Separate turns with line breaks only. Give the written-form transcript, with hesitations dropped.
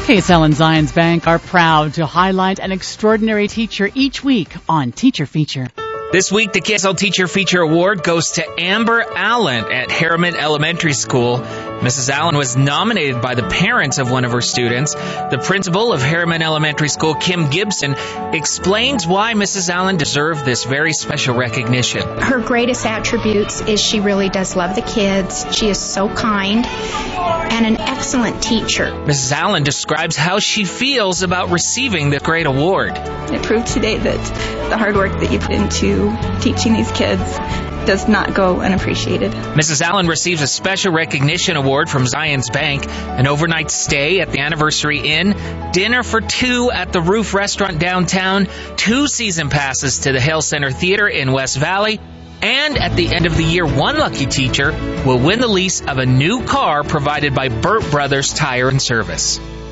KSL and Zions Bank are proud to highlight an extraordinary teacher each week on Teacher Feature.
This week, the KSL Teacher Feature Award goes to Amber Allen at Harriman Elementary School. Mrs. Allen was nominated by the parents of one of her students. The principal of Harriman Elementary School, Kim Gibson, explains why Mrs. Allen deserved this very special recognition.
Her greatest attributes is she really does love the kids. She is so kind and an excellent teacher.
Mrs. Allen describes how she feels about receiving the great award.
It proved today that the hard work that you put into teaching these kids does not go unappreciated.
Mrs. Allen receives a special recognition award from Zions Bank, an overnight stay at the Anniversary Inn, dinner for two at the Roof Restaurant downtown, 2 season passes to the Hale Center Theater in West Valley, and at the end of the year, one lucky teacher will win the lease of a new car provided by Burt Brothers Tire and Service.